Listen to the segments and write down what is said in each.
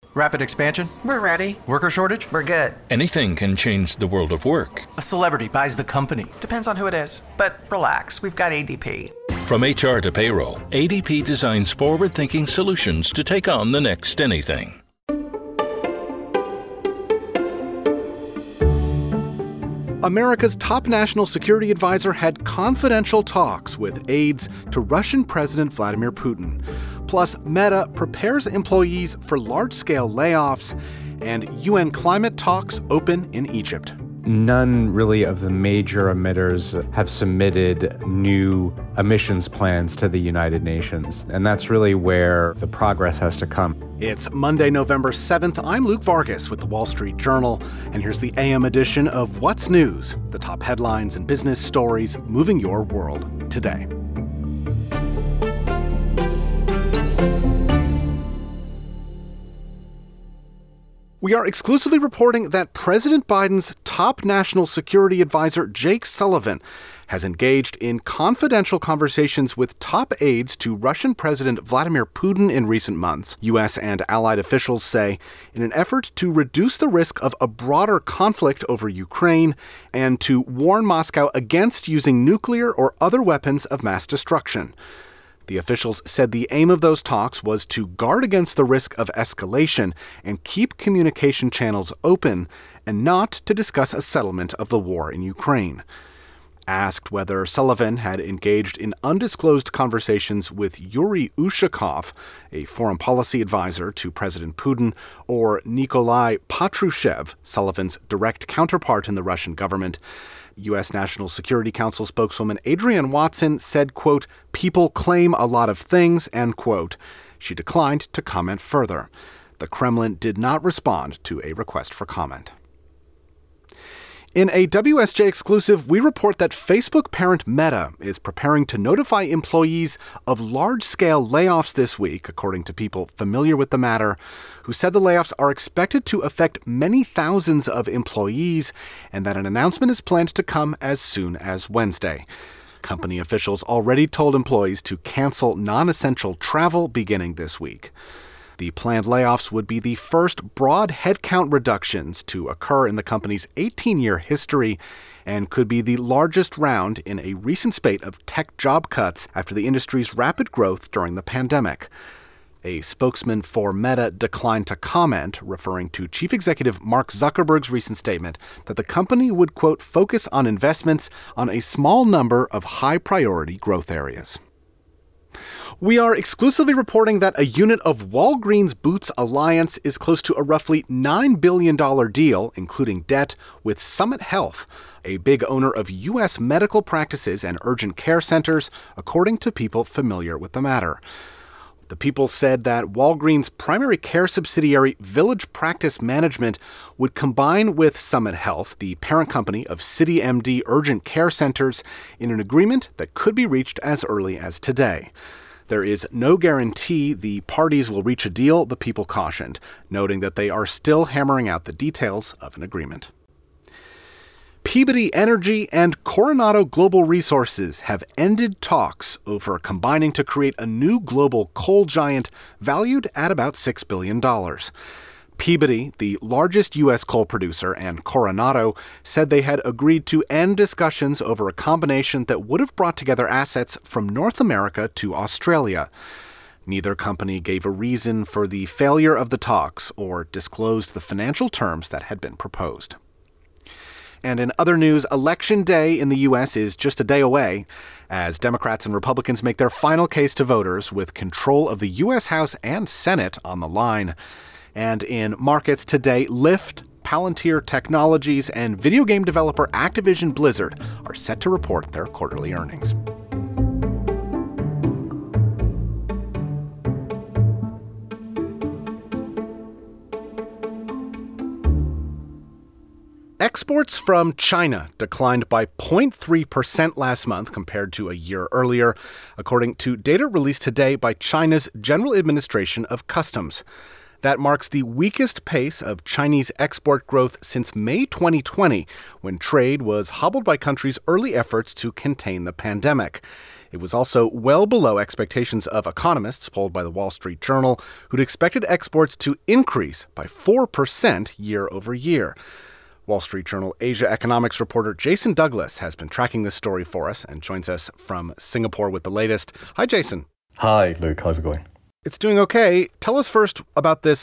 Rapid expansion? We're ready. Worker shortage? We're good. Anything can change the world of work. A celebrity buys the company. Depends on who it is. But relax, we've got ADP. From HR to payroll, ADP designs forward-thinking solutions to take on the next anything. America's top national security advisor had confidential talks with aides to Russian President Vladimir Putin. Plus, Meta prepares employees for large-scale layoffs, and UN climate talks open in Egypt. None really of the major emitters have submitted new emissions plans to the United Nations, and that's really where the progress has to come. It's Monday, November 7th. I'm Luke Vargas with The Wall Street Journal, and here's the AM edition of What's News, the top headlines and business stories moving your world today. We are exclusively reporting that President Biden's top national security advisor, Jake Sullivan, has engaged in confidential conversations with top aides to Russian President Vladimir Putin in recent months, U.S. and allied officials say, in an effort to reduce the risk of a broader conflict over Ukraine and to warn Moscow against using nuclear or other weapons of mass destruction. The officials said the aim of those talks was to guard against the risk of escalation and keep communication channels open, and not to discuss a settlement of the war in Ukraine. Asked whether Sullivan had engaged in undisclosed conversations with Yuri Ushakov, a foreign policy advisor to President Putin, or Nikolai Patrushev, Sullivan's direct counterpart in the Russian government, U.S. National Security Council spokeswoman Adrienne Watson said, quote, "People claim a lot of things," end quote. She declined to comment further. The Kremlin did not respond to a request for comment. In a WSJ exclusive, we report that Facebook parent Meta is preparing to notify employees of large-scale layoffs this week, according to people familiar with the matter, who said the layoffs are expected to affect many thousands of employees and that an announcement is planned to come as soon as Wednesday. Company officials already told employees to cancel non-essential travel beginning this week. The planned layoffs would be the first broad headcount reductions to occur in the company's 18-year history and could be the largest round in a recent spate of tech job cuts after the industry's rapid growth during the pandemic. A spokesman for Meta declined to comment, referring to Chief Executive Mark Zuckerberg's recent statement that the company would, quote, focus on investments on a small number of high-priority growth areas. We are exclusively reporting that a unit of Walgreens Boots Alliance is close to a roughly $9 billion deal, including debt, with Summit Health, a big owner of U.S. medical practices and urgent care centers, according to people familiar with the matter. The people said that Walgreens' primary care subsidiary, Village Practice Management, would combine with Summit Health, the parent company of CityMD urgent care centers, in an agreement that could be reached as early as today. There is no guarantee the parties will reach a deal, the people cautioned, noting that they are still hammering out the details of an agreement. Peabody Energy and Coronado Global Resources have ended talks over combining to create a new global coal giant valued at about $6 billion. Peabody, the largest U.S. coal producer, and Coronado said they had agreed to end discussions over a combination that would have brought together assets from North America to Australia. Neither company gave a reason for the failure of the talks or disclosed the financial terms that had been proposed. And in other news, Election Day in the U.S. is just a day away as Democrats and Republicans make their final case to voters with control of the U.S. House and Senate on the line. And in markets today, Lyft, Palantir Technologies, and video game developer Activision Blizzard are set to report their quarterly earnings. Exports from China declined by 0.3% last month compared to a year earlier, according to data released today by China's General Administration of Customs. That marks the weakest pace of Chinese export growth since May 2020, when trade was hobbled by countries' early efforts to contain the pandemic. It was also well below expectations of economists polled by the Wall Street Journal, who'd expected exports to increase by 4% year over year. Wall Street Journal Asia economics reporter Jason Douglas has been tracking this story for us and joins us from Singapore with the latest. Hi, Jason. Hi, Luke. How's it going? It's doing okay. Tell us first about this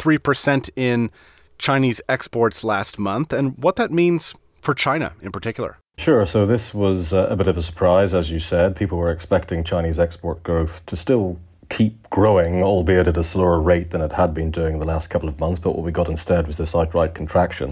0.3% in Chinese exports last month and what that means for China in particular. Sure. So this was a bit of a surprise, as you said. People were expecting Chinese export growth to still keep growing, albeit at a slower rate than it had been doing the last couple of months. But what we got instead was this outright contraction.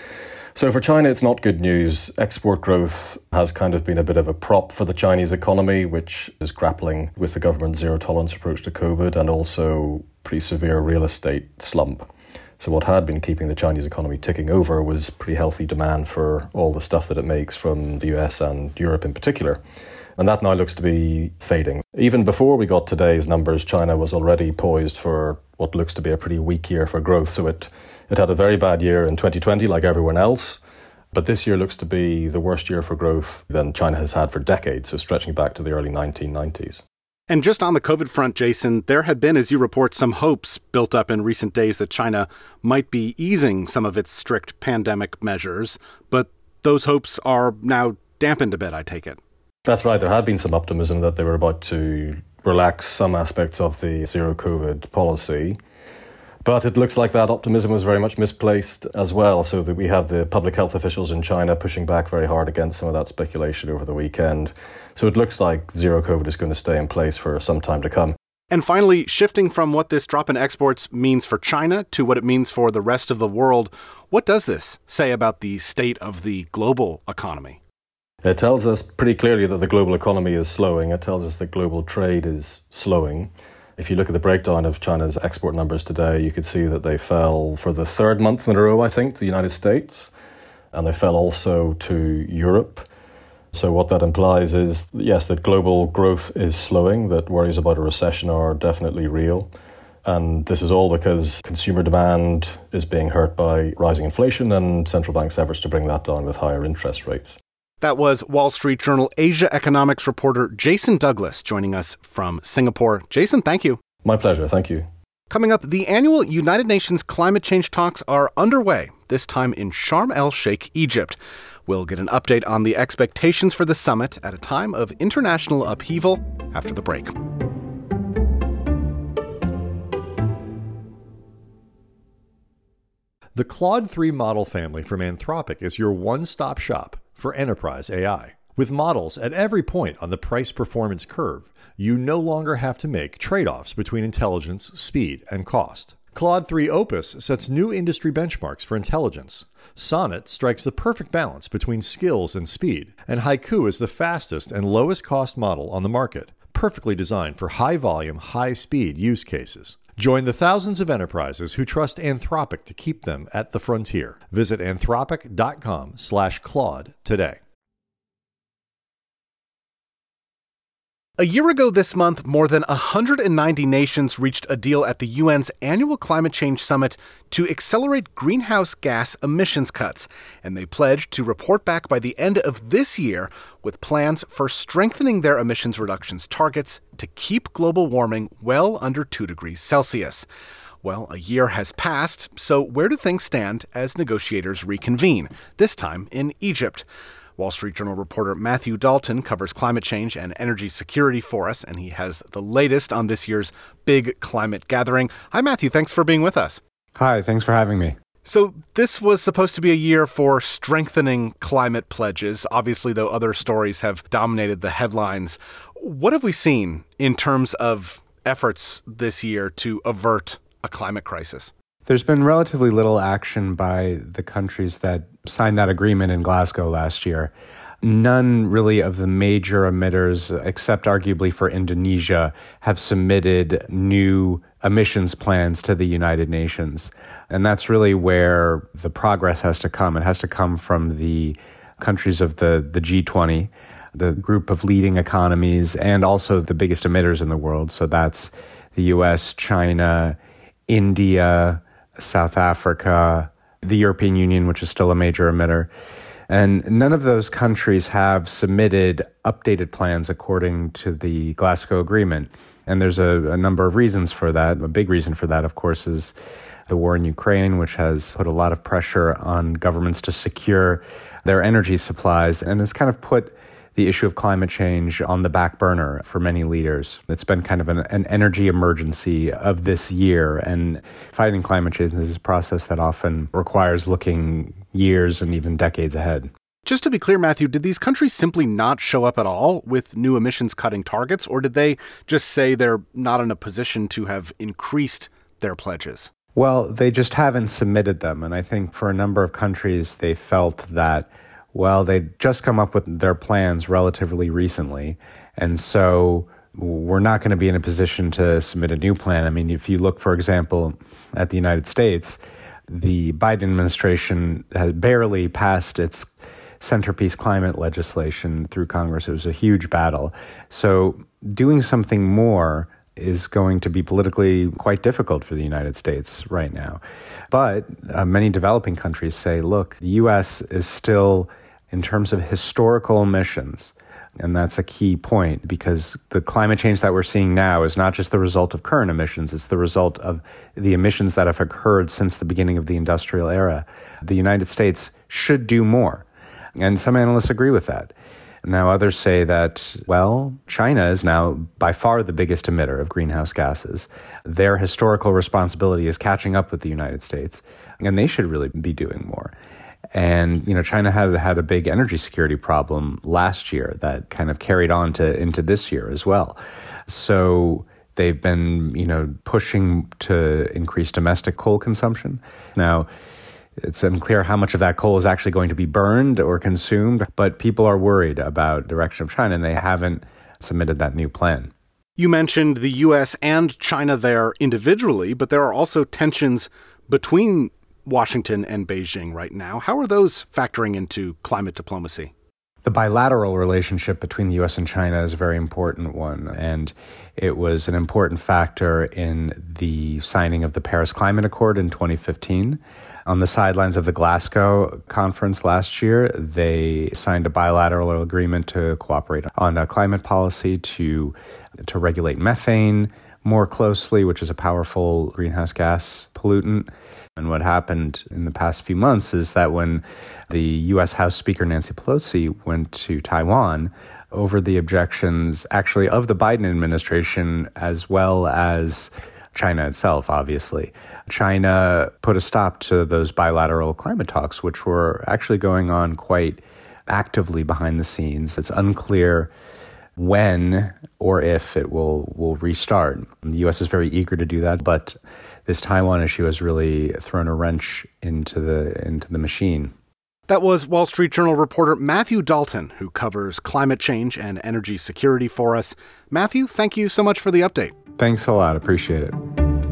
So for China, it's not good news. Export growth has kind of been a bit of a prop for the Chinese economy, which is grappling with the government's zero-tolerance approach to COVID and also pretty severe real estate slump. So what had been keeping the Chinese economy ticking over was pretty healthy demand for all the stuff that it makes from the US and Europe in particular. And that now looks to be fading. Even before we got today's numbers, China was already poised for what looks to be a pretty weak year for growth. So it had a very bad year in 2020, like everyone else. But this year looks to be the worst year for growth than China has had for decades, so stretching back to the early 1990s. And just on the COVID front, Jason, there had been, as you report, some hopes built up in recent days that China might be easing some of its strict pandemic measures. But those hopes are now dampened a bit, I take it. That's right. There had been some optimism that they were about to relax some aspects of the zero COVID policy. But it looks like that optimism was very much misplaced as well, so that we have the public health officials in China pushing back very hard against some of that speculation over the weekend. So it looks like zero COVID is going to stay in place for some time to come. And finally, shifting from what this drop in exports means for China to what it means for the rest of the world, what does this say about the state of the global economy? It tells us pretty clearly that the global economy is slowing. It tells us that global trade is slowing. If you look at the breakdown of China's export numbers today, you could see that they fell for the third month in a row, I think, to the United States, and they fell also to Europe. So what that implies is, yes, that global growth is slowing, that worries about a recession are definitely real. And this is all because consumer demand is being hurt by rising inflation and central banks' efforts to bring that down with higher interest rates. That was Wall Street Journal Asia economics reporter Jason Douglas joining us from Singapore. Jason, thank you. My pleasure. Thank you. Coming up, the annual United Nations climate change talks are underway, this time in Sharm el-Sheikh, Egypt. We'll get an update on the expectations for the summit at a time of international upheaval after the break. The Claude 3 model family from Anthropic is your one-stop shop for enterprise AI. With models at every point on the price-performance curve, you no longer have to make trade-offs between intelligence, speed, and cost. Claude 3 Opus sets new industry benchmarks for intelligence. Sonnet strikes the perfect balance between skills and speed, and Haiku is the fastest and lowest cost model on the market, perfectly designed for high-volume, high-speed use cases. Join the thousands of enterprises who trust Anthropic to keep them at the frontier. Visit anthropic.com/Claude today. A year ago this month, more than 190 nations reached a deal at the UN's annual Climate Change Summit to accelerate greenhouse gas emissions cuts, and they pledged to report back by the end of this year with plans for strengthening their emissions reductions targets to keep global warming well under 2 degrees Celsius. Well, a year has passed, so where do things stand as negotiators reconvene, this time in Egypt? Wall Street Journal reporter Matthew Dalton covers climate change and energy security for us, and he has the latest on this year's big climate gathering. Hi, Matthew. Thanks for being with us. Hi, thanks for having me. So this was supposed to be a year for strengthening climate pledges. Obviously, though, other stories have dominated the headlines. What have we seen in terms of efforts this year to avert a climate crisis? There's been relatively little action by the countries that signed that agreement in Glasgow last year. None really of the major emitters, except arguably for Indonesia, have submitted new emissions plans to the United Nations. And that's really where the progress has to come. It has to come from the countries of the G20, the group of leading economies, and also the biggest emitters in the world. So that's the US, China, India, South Africa, the European Union, which is still a major emitter. And none of those countries have submitted updated plans according to the Glasgow Agreement. And there's a number of reasons for that. A big reason for that, of course, is the war in Ukraine, which has put a lot of pressure on governments to secure their energy supplies and has kind of put the issue of climate change on the back burner for many leaders. It's been kind of an energy emergency of this year, and fighting climate change is a process that often requires looking years and even decades ahead. Just to be clear, Matthew, did these countries simply not show up at all with new emissions cutting targets, or did they just say they're not in a position to have increased their pledges? Well, they just haven't submitted them. And I think for a number of countries, they felt that, well, they'd just come up with their plans relatively recently. And so we're not going to be in a position to submit a new plan. I mean, if you look, for example, at the United States, the Biden administration has barely passed its centerpiece climate legislation through Congress. It was a huge battle. So doing something more is going to be politically quite difficult for the United States right now. But many developing countries say, look, the U.S. is still, in terms of historical emissions, and that's a key point because the climate change that we're seeing now is not just the result of current emissions, it's the result of the emissions that have occurred since the beginning of the industrial era. The United States should do more. And some analysts agree with that. Now, others say that, well, China is now by far the biggest emitter of greenhouse gases. Their historical responsibility is catching up with the United States, and they should really be doing more. And, China had a big energy security problem last year that kind of carried on into this year as well. So they've been, pushing to increase domestic coal consumption. Now, it's unclear how much of that coal is actually going to be burned or consumed, but people are worried about the direction of China, and they haven't submitted that new plan. You mentioned the U.S. and China there individually, but there are also tensions between Washington and Beijing right now. How are those factoring into climate diplomacy? The bilateral relationship between the U.S. and China is a very important one, and it was an important factor in the signing of the Paris Climate Accord in 2015. On the sidelines of the Glasgow conference last year, they signed a bilateral agreement to cooperate on a climate policy to regulate methane more closely, which is a powerful greenhouse gas pollutant. And what happened in the past few months is that when the U.S. House Speaker Nancy Pelosi went to Taiwan over the objections actually of the Biden administration as well as China itself, obviously. China put a stop to those bilateral climate talks, which were actually going on quite actively behind the scenes. It's unclear when or if it will restart. The U.S. is very eager to do that, but this Taiwan issue has really thrown a wrench into the machine. That was Wall Street Journal reporter Matthew Dalton, who covers climate change and energy security for us. Matthew, thank you so much for the update. Thanks a lot. Appreciate it.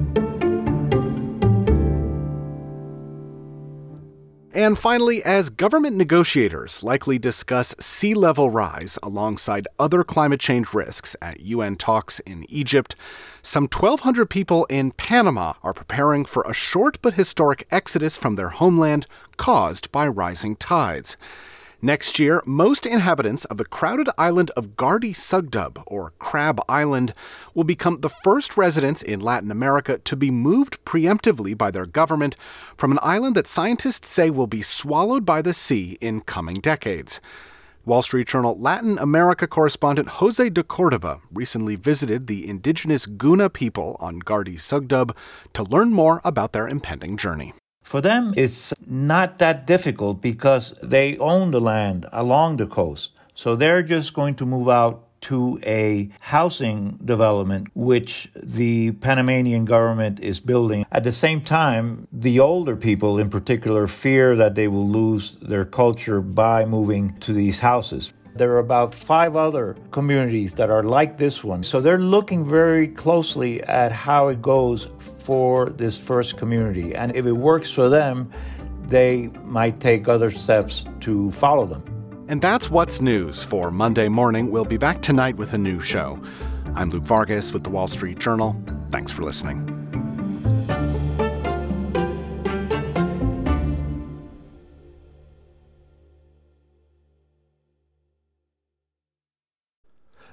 And finally, as government negotiators likely discuss sea level rise alongside other climate change risks at UN talks in Egypt, some 1,200 people in Panama are preparing for a short but historic exodus from their homeland caused by rising tides. Next year, most inhabitants of the crowded island of Gardi Sugdub, or Crab Island, will become the first residents in Latin America to be moved preemptively by their government from an island that scientists say will be swallowed by the sea in coming decades. Wall Street Journal Latin America correspondent Jose de Cordova recently visited the indigenous Guna people on Gardi Sugdub to learn more about their impending journey. For them, it's not that difficult because they own the land along the coast. So they're just going to move out to a housing development, which the Panamanian government is building. At the same time, the older people in particular fear that they will lose their culture by moving to these houses. There are about 5 other communities that are like this one. So they're looking very closely at how it goes for this first community. And if it works for them, they might take other steps to follow them. And that's what's news for Monday morning. We'll be back tonight with a new show. I'm Luke Vargas with The Wall Street Journal. Thanks for listening.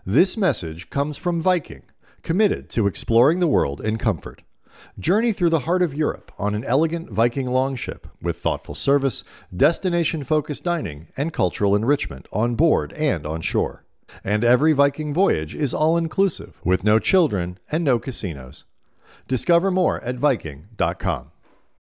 This message comes from Viking, committed to exploring the world in comfort. Journey through the heart of Europe on an elegant Viking longship with thoughtful service, destination-focused dining, and cultural enrichment on board and on shore. And every Viking voyage is all-inclusive, with no children and no casinos. Discover more at Viking.com.